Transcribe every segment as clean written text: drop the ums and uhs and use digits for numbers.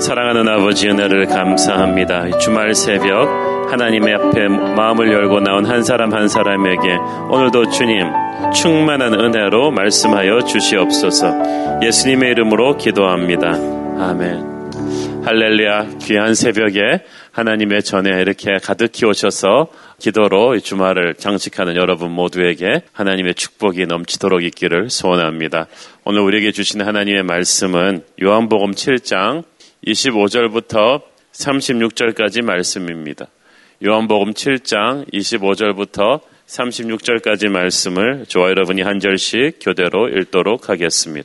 사랑하는 아버지 은혜를 감사합니다. 주말 새벽 하나님의 앞에 마음을 열고 나온 한 사람 한 사람에게 오늘도 주님 충만한 은혜로 말씀하여 주시옵소서. 예수님의 이름으로 기도합니다. 아멘. 할렐루야. 귀한 새벽에 하나님의 전에 이렇게 가득히 오셔서 기도로 이 주말을 장식하는 여러분 모두에게 하나님의 축복이 넘치도록 있기를 소원합니다. 오늘 우리에게 주신 하나님의 말씀은 요한복음 7장 25절부터 36절까지 말씀입니다. 요한복음 7장 25절부터 36절까지 말씀을 저와 여러분이 한 절씩 교대로 읽도록 하겠습니다.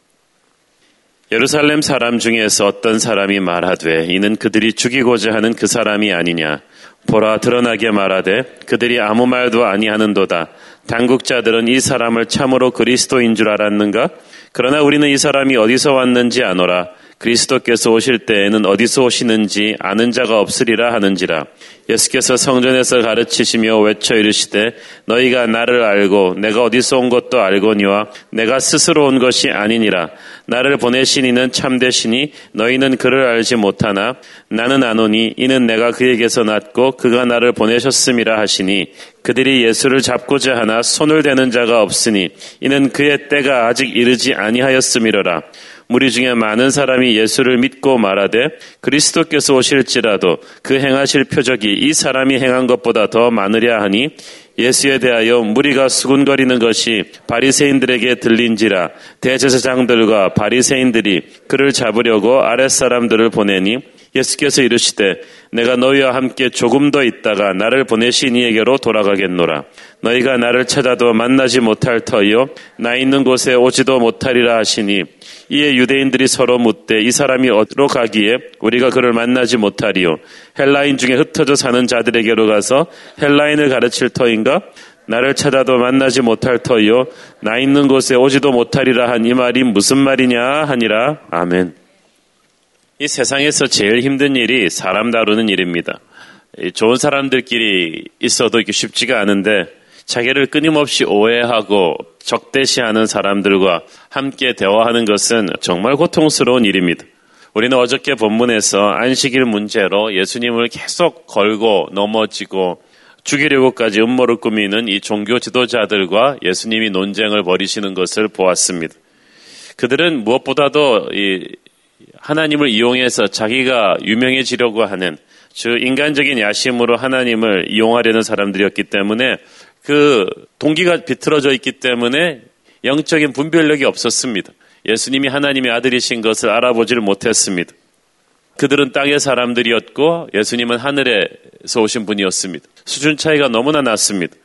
예루살렘 사람 중에서 어떤 사람이 말하되 이는 그들이 죽이고자 하는 그 사람이 아니냐. 보라, 드러나게 말하되 그들이 아무 말도 아니하는도다. 당국자들은 이 사람을 참으로 그리스도인 줄 알았는가? 그러나 우리는 이 사람이 어디서 왔는지 아노라. 그리스도께서 오실 때에는 어디서 오시는지 아는 자가 없으리라 하는지라. 예수께서 성전에서 가르치시며 외쳐 이르시되 너희가 나를 알고 내가 어디서 온 것도 알거니와 내가 스스로 온 것이 아니니라. 나를 보내신 이는 참되시니 너희는 그를 알지 못하나 나는 아노니 이는 내가 그에게서 났고 그가 나를 보내셨음이라 하시니 그들이 예수를 잡고자 하나 손을 대는 자가 없으니 이는 그의 때가 아직 이르지 아니하였음이로라. 무리 중에 많은 사람이 예수를 믿고 말하되 그리스도께서 오실지라도 그 행하실 표적이 이 사람이 행한 것보다 더 많으랴 하니 예수에 대하여 무리가 수군거리는 것이 바리새인들에게 들린지라. 대제사장들과 바리새인들이 그를 잡으려고 아랫사람들을 보내니 예수께서 이르시되 내가 너희와 함께 조금 더 있다가 나를 보내신 이에게로 돌아가겠노라. 너희가 나를 찾아도 만나지 못할 터이요 나 있는 곳에 오지도 못하리라 하시니 이에 유대인들이 서로 묻되 이 사람이 어디로 가기에 우리가 그를 만나지 못하리요. 헬라인 중에 흩어져 사는 자들에게로 가서 헬라인을 가르칠 터인가? 나를 찾아도 만나지 못할 터이요 나 있는 곳에 오지도 못하리라 한 이 말이 무슨 말이냐 하니라. 아멘. 이 세상에서 제일 힘든 일이 사람 다루는 일입니다. 좋은 사람들끼리 있어도 이게 쉽지가 않은데 자기를 끊임없이 오해하고 적대시하는 사람들과 함께 대화하는 것은 정말 고통스러운 일입니다. 우리는 어저께 본문에서 안식일 문제로 예수님을 계속 걸고 넘어지고 죽이려고까지 음모를 꾸미는 이 종교 지도자들과 예수님이 논쟁을 벌이시는 것을 보았습니다. 그들은 무엇보다도 하나님을 이용해서 자기가 유명해지려고 하는 인간적인 야심으로 하나님을 이용하려는 사람들이었기 때문에 그 동기가 비틀어져 있기 때문에 영적인 분별력이 없었습니다. 예수님이 하나님의 아들이신 것을 알아보지를 못했습니다. 그들은 땅의 사람들이었고 예수님은 하늘에서 오신 분이었습니다. 수준 차이가 너무나 났습니다.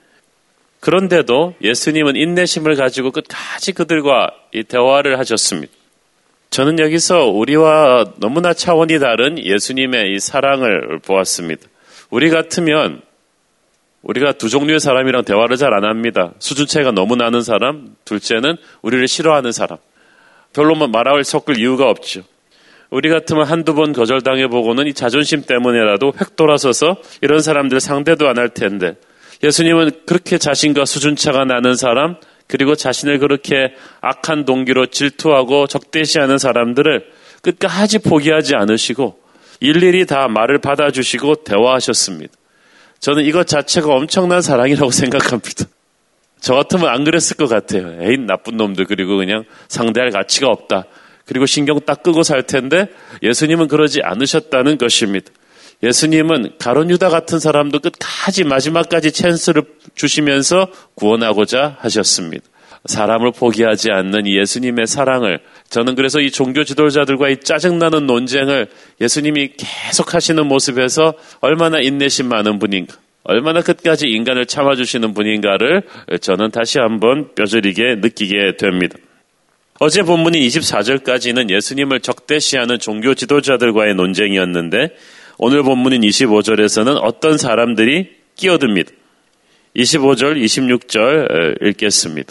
그런데도 예수님은 인내심을 가지고 끝까지 그들과 이 대화를 하셨습니다. 저는 여기서 우리와 너무나 차원이 다른 예수님의 이 사랑을 보았습니다. 우리 같으면 우리가 두 종류의 사람이랑 대화를 잘 안 합니다. 수준 차이가 너무 나는 사람, 둘째는 우리를 싫어하는 사람. 별로 말할 섞을 이유가 없죠. 우리 같으면 한두 번 거절당해보고는 이 자존심 때문에라도 획 돌아서서 이런 사람들 상대도 안 할 텐데 예수님은 그렇게 자신과 수준차가 나는 사람, 그리고 자신을 그렇게 악한 동기로 질투하고 적대시하는 사람들을 끝까지 포기하지 않으시고 일일이 다 말을 받아주시고 대화하셨습니다. 저는 이것 자체가 엄청난 사랑이라고 생각합니다. 저 같으면 안 그랬을 것 같아요. 에이, 나쁜 놈들, 그리고 그냥 상대할 가치가 없다. 그리고 신경 딱 끄고 살 텐데 예수님은 그러지 않으셨다는 것입니다. 예수님은 가룟 유다 같은 사람도 끝까지 마지막까지 찬스를 주시면서 구원하고자 하셨습니다. 사람을 포기하지 않는 이 예수님의 사랑을, 저는 그래서 이 종교 지도자들과 이 짜증나는 논쟁을 예수님이 계속 하시는 모습에서 얼마나 인내심 많은 분인가, 얼마나 끝까지 인간을 참아주시는 분인가를 저는 다시 한번 뼈저리게 느끼게 됩니다. 어제 본문인 24절까지는 예수님을 적대시하는 종교 지도자들과의 논쟁이었는데 오늘 본문인 25절에서는 어떤 사람들이 끼어듭니다. 25절, 26절 읽겠습니다.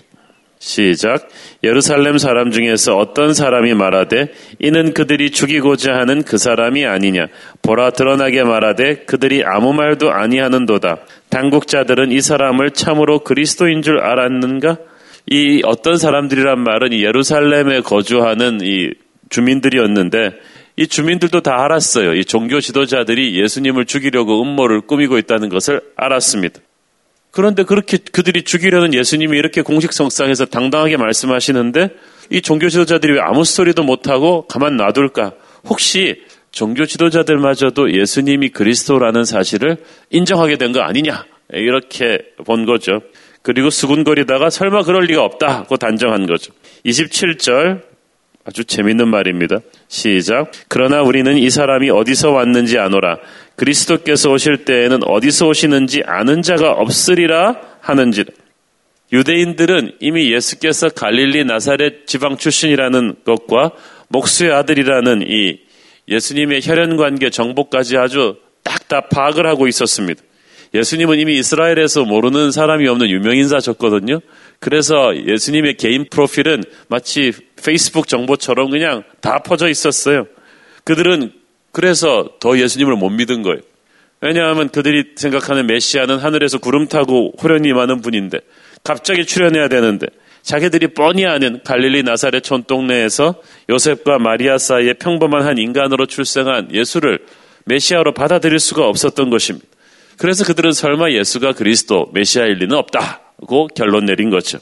시작. 예루살렘 사람 중에서 어떤 사람이 말하되 이는 그들이 죽이고자 하는 그 사람이 아니냐. 보라, 드러나게 말하되 그들이 아무 말도 아니하는도다. 당국자들은 이 사람을 참으로 그리스도인 줄 알았는가? 이 어떤 사람들이란 말은 이 예루살렘에 거주하는 이 주민들이었는데 이 주민들도 다 알았어요. 이 종교 지도자들이 예수님을 죽이려고 음모를 꾸미고 있다는 것을 알았습니다. 그런데 그렇게 그들이 죽이려는 예수님이 이렇게 공식성상에서 당당하게 말씀하시는데 이 종교 지도자들이 왜 아무 소리도 못하고 가만 놔둘까? 혹시 종교 지도자들마저도 예수님이 그리스도라는 사실을 인정하게 된 거 아니냐? 이렇게 본 거죠. 그리고 수군거리다가 설마 그럴 리가 없다고 단정한 거죠. 27절 아주 재밌는 말입니다. 시작. 그러나 우리는 이 사람이 어디서 왔는지 아노라. 그리스도께서 오실 때에는 어디서 오시는지 아는 자가 없으리라 하는지라. 유대인들은 이미 예수께서 갈릴리 나사렛 지방 출신이라는 것과 목수의 아들이라는 이 예수님의 혈연관계 정보까지 아주 딱 다 파악을 하고 있었습니다. 예수님은 이미 이스라엘에서 모르는 사람이 없는 유명인사셨거든요. 그래서 예수님의 개인 프로필은 마치 페이스북 정보처럼 그냥 다 퍼져 있었어요. 그들은 그래서 더 예수님을 못 믿은 거예요. 왜냐하면 그들이 생각하는 메시아는 하늘에서 구름 타고 호련히 임하는 분인데 갑자기 출현해야 되는데 자기들이 뻔히 아는 갈릴리 나사렛 촌동네에서 요셉과 마리아 사이에 평범한 한 인간으로 출생한 예수를 메시아로 받아들일 수가 없었던 것입니다. 그래서 그들은 설마 예수가 그리스도 메시아일 리는 없다고 결론 내린 거죠.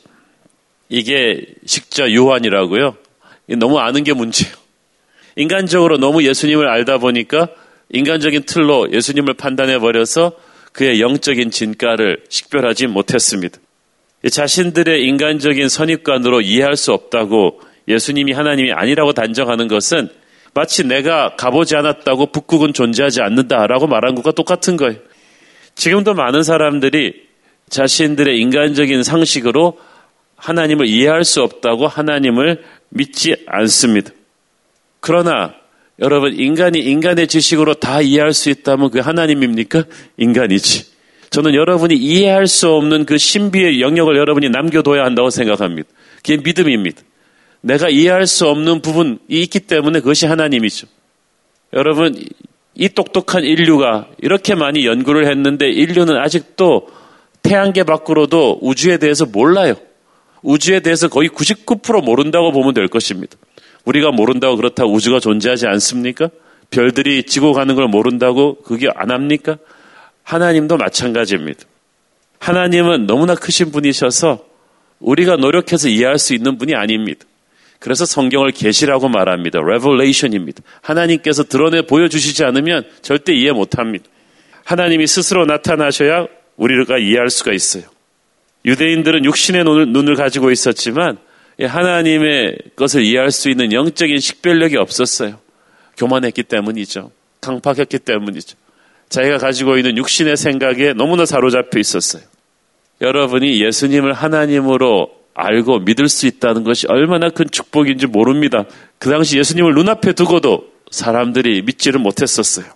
이게 식자 요한이라고요. 너무 아는 게 문제예요. 인간적으로 너무 예수님을 알다 보니까 인간적인 틀로 예수님을 판단해버려서 그의 영적인 진가를 식별하지 못했습니다. 자신들의 인간적인 선입관으로 이해할 수 없다고 예수님이 하나님이 아니라고 단정하는 것은 마치 내가 가보지 않았다고 북극은 존재하지 않는다라고 말한 것과 똑같은 거예요. 지금도 많은 사람들이 자신들의 인간적인 상식으로 하나님을 이해할 수 없다고 하나님을 믿지 않습니다. 그러나 여러분, 인간이 인간의 지식으로 다 이해할 수 있다면 그게 하나님입니까? 인간이지. 저는 여러분이 이해할 수 없는 그 신비의 영역을 여러분이 남겨둬야 한다고 생각합니다. 그게 믿음입니다. 내가 이해할 수 없는 부분이 있기 때문에 그것이 하나님이죠. 여러분, 이 똑똑한 인류가 이렇게 많이 연구를 했는데 인류는 아직도 태양계 밖으로도 우주에 대해서 몰라요. 우주에 대해서 거의 99% 모른다고 보면 될 것입니다. 우리가 모른다고 그렇다고 우주가 존재하지 않습니까? 별들이 지고 가는 걸 모른다고 그게 안 합니까? 하나님도 마찬가지입니다. 하나님은 너무나 크신 분이셔서 우리가 노력해서 이해할 수 있는 분이 아닙니다. 그래서 성경을 계시라고 말합니다. Revelation입니다. 하나님께서 드러내 보여주시지 않으면 절대 이해 못합니다. 하나님이 스스로 나타나셔야 우리가 이해할 수가 있어요. 유대인들은 육신의 눈을 가지고 있었지만 하나님의 것을 이해할 수 있는 영적인 식별력이 없었어요. 교만했기 때문이죠. 강팍했기 때문이죠. 자기가 가지고 있는 육신의 생각에 너무나 사로잡혀 있었어요. 여러분이 예수님을 하나님으로 알고 믿을 수 있다는 것이 얼마나 큰 축복인지 모릅니다. 그 당시 예수님을 눈앞에 두고도 사람들이 믿지를 못했었어요.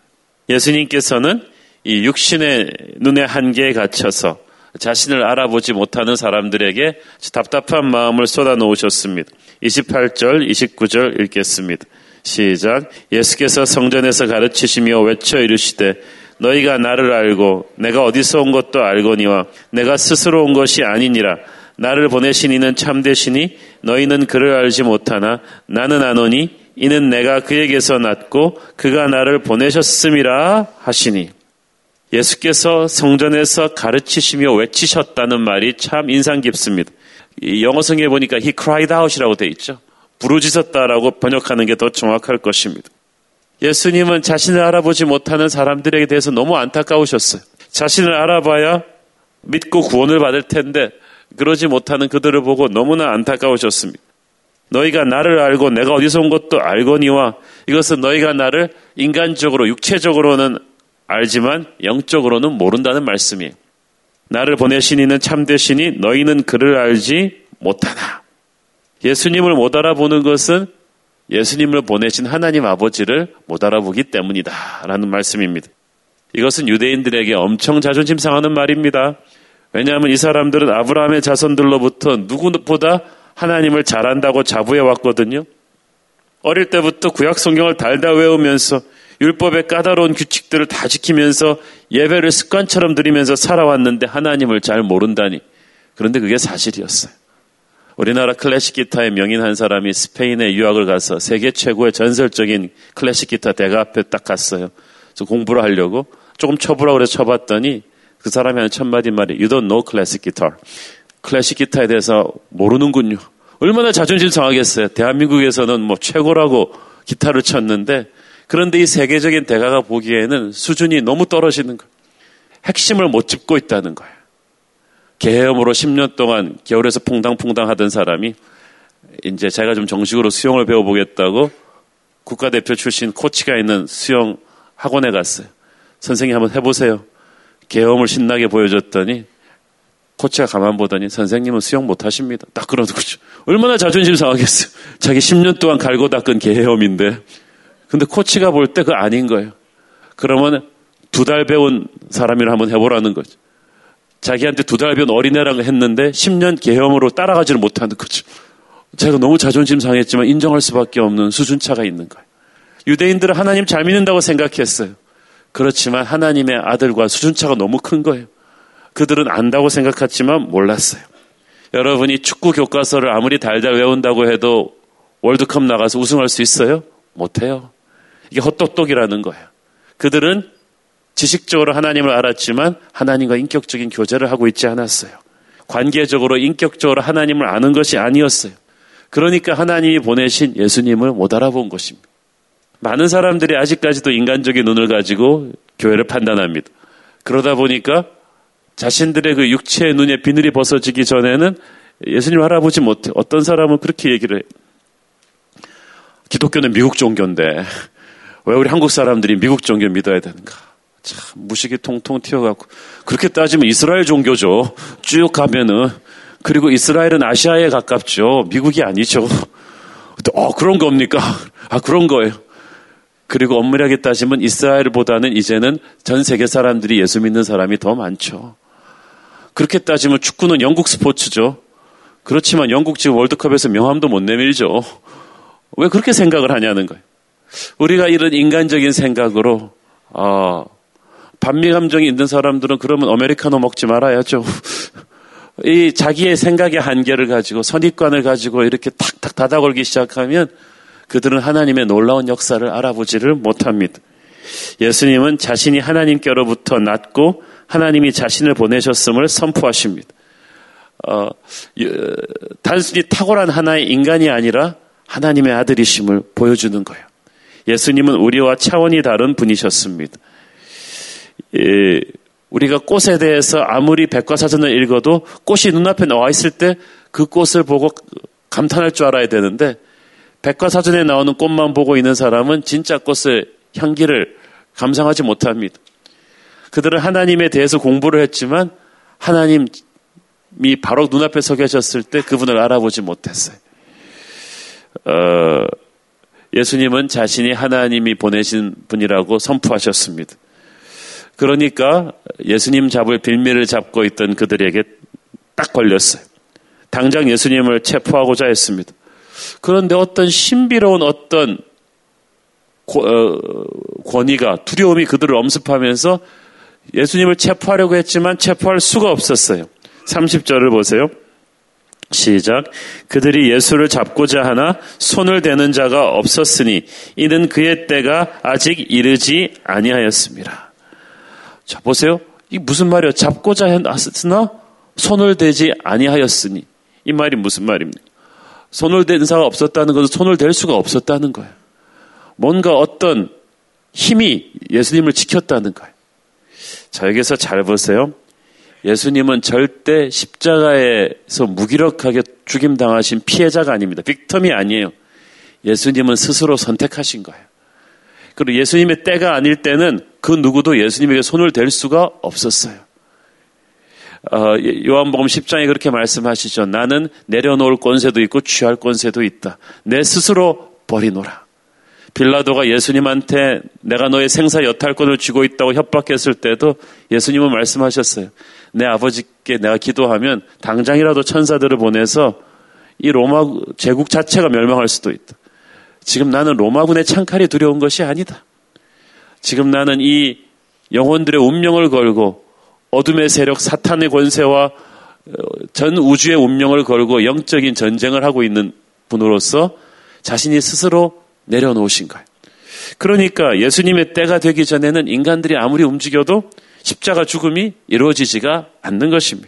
예수님께서는 이 육신의 눈의 한계에 갇혀서 자신을 알아보지 못하는 사람들에게 답답한 마음을 쏟아놓으셨습니다. 28절, 29절 읽겠습니다. 시작. 예수께서 성전에서 가르치시며 외쳐 이르시되 너희가 나를 알고 내가 어디서 온 것도 알거니와 내가 스스로 온 것이 아니니라. 나를 보내신 이는 참되시니 너희는 그를 알지 못하나 나는 아노니 이는 내가 그에게서 났고 그가 나를 보내셨음이라 하시니. 예수께서 성전에서 가르치시며 외치셨다는 말이 참 인상 깊습니다. 영어성에 보니까 he cried out이라고 돼 있죠. 부르짖었다라고 번역하는 게 더 정확할 것입니다. 예수님은 자신을 알아보지 못하는 사람들에게 대해서 너무 안타까우셨어요. 자신을 알아봐야 믿고 구원을 받을 텐데 그러지 못하는 그들을 보고 너무나 안타까우셨습니다. 너희가 나를 알고 내가 어디서 온 것도 알거니와 이것은 너희가 나를 인간적으로 육체적으로는 알지만 영적으로는 모른다는 말씀이에요. 나를 보내신 이는 참되시니 너희는 그를 알지 못하나. 예수님을 못 알아보는 것은 예수님을 보내신 하나님 아버지를 못 알아보기 때문이다 라는 말씀입니다. 이것은 유대인들에게 엄청 자존심 상하는 말입니다. 왜냐하면 이 사람들은 아브라함의 자손들로부터 누구보다 하나님을 잘 안다고 자부해 왔거든요. 어릴 때부터 구약 성경을 달다 외우면서 율법의 까다로운 규칙들을 다 지키면서 예배를 습관처럼 드리면서 살아왔는데 하나님을 잘 모른다니. 그런데 그게 사실이었어요. 우리나라 클래식 기타의 명인 한 사람이 스페인에 유학을 가서 세계 최고의 전설적인 클래식 기타 대가 앞에 딱 갔어요. 그래서 공부를 하려고 조금 쳐보라고 그래서 쳐봤더니 그 사람이 하는 첫 마디 말이 You don't know classic guitar. 클래식 기타에 대해서 모르는군요. 얼마나 자존심 상하겠어요. 대한민국에서는 뭐 최고라고 기타를 쳤는데 그런데 이 세계적인 대가가 보기에는 수준이 너무 떨어지는 거예요. 핵심을 못 짚고 있다는 거예요. 개헤엄으로 10년 동안 겨울에서 퐁당퐁당 하던 사람이 이제 제가 좀 정식으로 수영을 배워보겠다고 국가대표 출신 코치가 있는 수영 학원에 갔어요. 선생님 한번 해보세요. 개헤엄을 신나게 보여줬더니 코치가 가만 보더니 선생님은 수영 못하십니다. 딱 그러는 거죠. 얼마나 자존심 상하겠어요. 자기 10년 동안 갈고 닦은 개헤엄인데 근데 코치가 볼 때 그거 아닌 거예요. 그러면 2달 배운 사람이라 한번 해보라는 거죠. 자기한테 2달 배운 어린애라고 했는데 10년 개헤엄으로 따라가지를 못하는 거죠. 제가 너무 자존심 상했지만 인정할 수밖에 없는 수준차가 있는 거예요. 유대인들은 하나님 잘 믿는다고 생각했어요. 그렇지만 하나님의 아들과 수준차가 너무 큰 거예요. 그들은 안다고 생각했지만 몰랐어요. 여러분이 축구 교과서를 아무리 달달 외운다고 해도 월드컵 나가서 우승할 수 있어요? 못해요. 이게 헛똑똑이라는 거예요. 그들은 지식적으로 하나님을 알았지만 하나님과 인격적인 교제를 하고 있지 않았어요. 관계적으로 인격적으로 하나님을 아는 것이 아니었어요. 그러니까 하나님이 보내신 예수님을 못 알아본 것입니다. 많은 사람들이 아직까지도 인간적인 눈을 가지고 교회를 판단합니다. 그러다 보니까 자신들의 그 육체의 눈에 비늘이 벗어지기 전에는 예수님을 알아보지 못해. 어떤 사람은 그렇게 얘기를 해요. 기독교는 미국 종교인데 왜 우리 한국 사람들이 미국 종교 믿어야 되는가? 참 무식이 통통 튀어갖고 그렇게 따지면 이스라엘 종교죠. 쭉 가면은. 그리고 이스라엘은 아시아에 가깝죠. 미국이 아니죠. 그런 겁니까? 그런 거예요. 그리고 엄밀하게 따지면 이스라엘보다는 이제는 전 세계 사람들이 예수 믿는 사람이 더 많죠. 그렇게 따지면 축구는 영국 스포츠죠. 그렇지만 영국 지금 월드컵에서 명함도 못 내밀죠. 왜 그렇게 생각을 하냐는 거예요. 우리가 이런 인간적인 생각으로 반미 감정이 있는 사람들은 그러면 아메리카노 먹지 말아야죠. 이 자기의 생각의 한계를 가지고 선입관을 가지고 이렇게 탁탁 닫아걸기 시작하면 그들은 하나님의 놀라운 역사를 알아보지를 못합니다. 예수님은 자신이 하나님께로부터 났고 하나님이 자신을 보내셨음을 선포하십니다. 단순히 탁월한 하나의 인간이 아니라 하나님의 아들이심을 보여주는 거예요. 예수님은 우리와 차원이 다른 분이셨습니다. 우리가 꽃에 대해서 아무리 백과사전을 읽어도 꽃이 눈앞에 나와 있을 때 그 꽃을 보고 감탄할 줄 알아야 되는데 백과사전에 나오는 꽃만 보고 있는 사람은 진짜 꽃의 향기를 감상하지 못합니다. 그들은 하나님에 대해서 공부를 했지만 하나님이 바로 눈앞에 서 계셨을 때 그분을 알아보지 못했어요. 예수님은 자신이 하나님이 보내신 분이라고 선포하셨습니다. 그러니까 예수님 잡을 빌미를 잡고 있던 그들에게 딱 걸렸어요. 당장 예수님을 체포하고자 했습니다. 그런데 어떤 신비로운 어떤 권위가 두려움이 그들을 엄습하면서 예수님을 체포하려고 했지만 체포할 수가 없었어요. 30절을 보세요. 시작. 그들이 예수를 잡고자 하나 손을 대는 자가 없었으니 이는 그의 때가 아직 이르지 아니하였습니다. 자, 보세요. 이게 무슨 말이에요? 잡고자 했으나 손을 대지 아니하였으니. 이 말이 무슨 말입니까? 손을 댄 자가 없었다는 것은 손을 댈 수가 없었다는 거예요. 뭔가 어떤 힘이 예수님을 지켰다는 거예요. 자, 여기서 잘 보세요. 예수님은 절대 십자가에서 무기력하게 죽임당하신 피해자가 아닙니다. 빅텀이 아니에요. 예수님은 스스로 선택하신 거예요. 그리고 예수님의 때가 아닐 때는 그 누구도 예수님에게 손을 댈 수가 없었어요. 요한복음 10장에 그렇게 말씀하시죠. 나는 내려놓을 권세도 있고 취할 권세도 있다. 내 스스로 버리노라. 빌라도가 예수님한테 내가 너의 생사 여탈권을 쥐고 있다고 협박했을 때도 예수님은 말씀하셨어요. 내 아버지께 내가 기도하면 당장이라도 천사들을 보내서 이 로마 제국 자체가 멸망할 수도 있다. 지금 나는 로마군의 창칼이 두려운 것이 아니다. 지금 나는 이 영혼들의 운명을 걸고 어둠의 세력 사탄의 권세와 전 우주의 운명을 걸고 영적인 전쟁을 하고 있는 분으로서 자신이 스스로 내려놓으신 거예요. 그러니까 예수님의 때가 되기 전에는 인간들이 아무리 움직여도 십자가 죽음이 이루어지지가 않는 것입니다.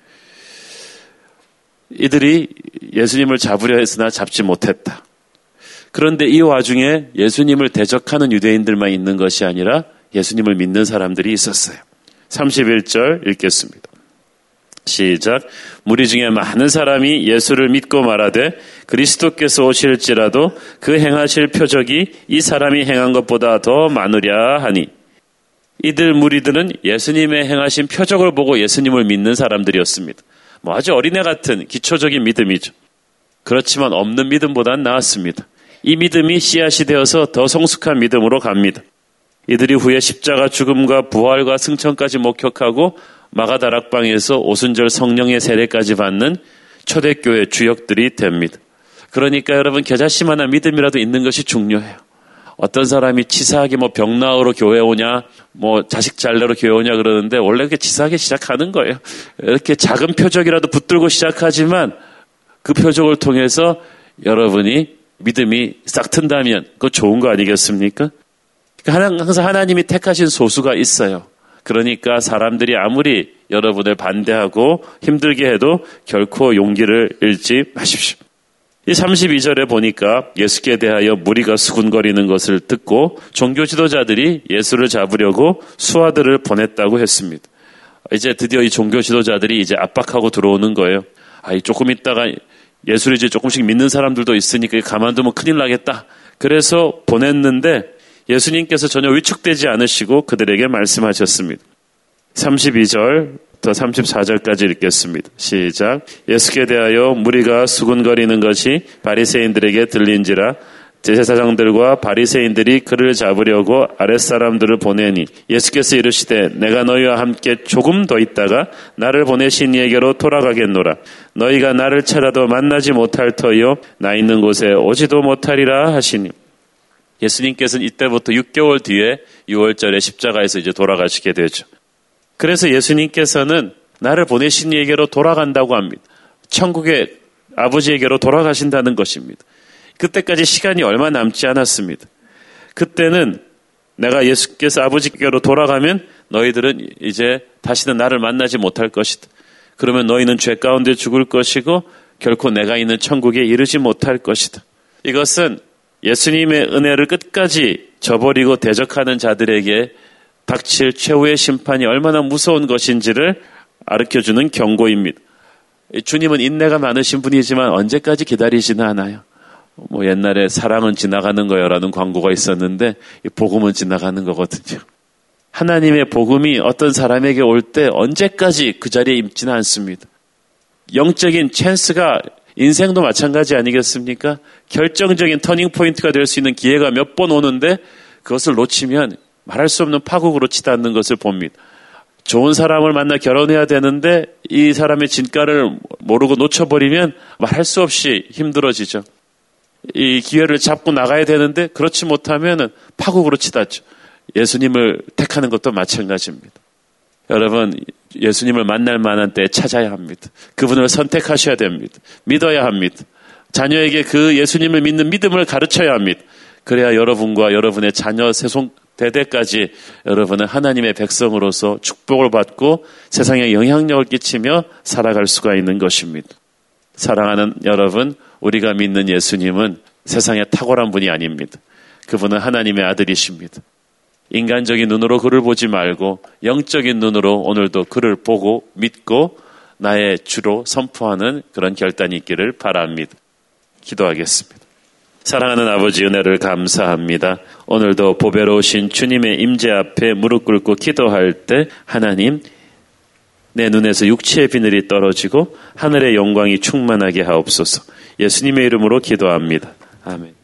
이들이 예수님을 잡으려 했으나 잡지 못했다. 그런데 이 와중에 예수님을 대적하는 유대인들만 있는 것이 아니라 예수님을 믿는 사람들이 있었어요. 31절 읽겠습니다. 시작. 무리 중에 많은 사람이 예수를 믿고 말하되 그리스도께서 오실지라도 그 행하실 표적이 이 사람이 행한 것보다 더 많으랴 하니, 이들 무리들은 예수님의 행하신 표적을 보고 예수님을 믿는 사람들이었습니다. 아주 어린애 같은 기초적인 믿음이죠. 그렇지만 없는 믿음보다는 나았습니다. 이 믿음이 씨앗이 되어서 더 성숙한 믿음으로 갑니다. 이들이 후에 십자가 죽음과 부활과 승천까지 목격하고 마가다락방에서 오순절 성령의 세례까지 받는 초대교회 주역들이 됩니다. 그러니까 여러분, 겨자씨만한 믿음이라도 있는 것이 중요해요. 어떤 사람이 치사하게 병 나으러 교회 오냐, 자식 잘내러 교회 오냐 그러는데 원래 그렇게 치사하게 시작하는 거예요. 이렇게 작은 표적이라도 붙들고 시작하지만 그 표적을 통해서 여러분이 믿음이 싹 튼다면 그거 좋은 거 아니겠습니까? 항상 하나님이 택하신 소수가 있어요. 그러니까 사람들이 아무리 여러분을 반대하고 힘들게 해도 결코 용기를 잃지 마십시오. 이 32절에 보니까 예수께 대하여 무리가 수군거리는 것을 듣고 종교 지도자들이 예수를 잡으려고 수하들을 보냈다고 했습니다. 이제 드디어 이 종교 지도자들이 이제 압박하고 들어오는 거예요. 조금 있다가 예수를 이제 조금씩 믿는 사람들도 있으니까 가만두면 큰일 나겠다. 그래서 보냈는데 예수님께서 전혀 위축되지 않으시고 그들에게 말씀하셨습니다. 32절 더 34절까지 읽겠습니다. 시작. 예수께 대하여 무리가 수군거리는 것이 바리새인들에게 들린지라 제사장들과 바리새인들이 그를 잡으려고 아랫사람들을 보내니 예수께서 이르시되 내가 너희와 함께 조금 더 있다가 나를 보내신 이에게로 돌아가겠노라. 너희가 나를 찾아도 만나지 못할 터이요 나 있는 곳에 오지도 못하리라 하시니, 예수님께서는 이때부터 6개월 뒤에 6월절에 십자가에서 이제 돌아가시게 되죠. 그래서 예수님께서는 나를 보내신 이에게로 돌아간다고 합니다. 천국의 아버지에게로 돌아가신다는 것입니다. 그때까지 시간이 얼마 남지 않았습니다. 그때는 내가 예수께서 아버지께로 돌아가면 너희들은 이제 다시는 나를 만나지 못할 것이다. 그러면 너희는 죄 가운데 죽을 것이고 결코 내가 있는 천국에 이르지 못할 것이다. 이것은 예수님의 은혜를 끝까지 저버리고 대적하는 자들에게 닥칠 최후의 심판이 얼마나 무서운 것인지를 가르쳐주는 경고입니다. 주님은 인내가 많으신 분이지만 언제까지 기다리지는 않아요. 옛날에 사랑은 지나가는 거요라는 광고가 있었는데 복음은 지나가는 거거든요. 하나님의 복음이 어떤 사람에게 올 때 언제까지 그 자리에 있지는 않습니다. 영적인 찬스가 인생도 마찬가지 아니겠습니까? 결정적인 터닝 포인트가 될 수 있는 기회가 몇 번 오는데 그것을 놓치면 말할 수 없는 파국으로 치닫는 것을 봅니다. 좋은 사람을 만나 결혼해야 되는데 이 사람의 진가를 모르고 놓쳐버리면 말할 수 없이 힘들어지죠. 이 기회를 잡고 나가야 되는데 그렇지 못하면 파국으로 치닫죠. 예수님을 택하는 것도 마찬가지입니다. 여러분, 예수님을 만날 만한 때에 찾아야 합니다. 그분을 선택하셔야 됩니다. 믿어야 합니다. 자녀에게 그 예수님을 믿는 믿음을 가르쳐야 합니다. 그래야 여러분과 여러분의 자녀 세손 대대까지 여러분은 하나님의 백성으로서 축복을 받고 세상에 영향력을 끼치며 살아갈 수가 있는 것입니다. 사랑하는 여러분, 우리가 믿는 예수님은 세상에 탁월한 분이 아닙니다. 그분은 하나님의 아들이십니다. 인간적인 눈으로 그를 보지 말고 영적인 눈으로 오늘도 그를 보고 믿고 나의 주로 선포하는 그런 결단이 있기를 바랍니다. 기도하겠습니다. 사랑하는 아버지, 은혜를 감사합니다. 오늘도 보배로우신 주님의 임재 앞에 무릎 꿇고 기도할 때 하나님, 내 눈에서 육체의 비늘이 떨어지고 하늘의 영광이 충만하게 하옵소서. 예수님의 이름으로 기도합니다. 아멘.